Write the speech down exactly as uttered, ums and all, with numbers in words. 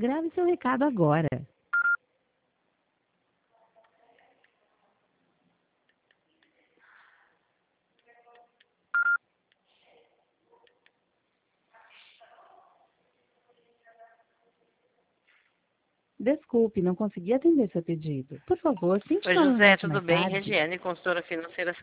Grave seu recado agora. Desculpe, não consegui atender seu pedido. Por favor, tente Oi, José, novamente tudo mais bem? tarde. Regiane, consultora financeira.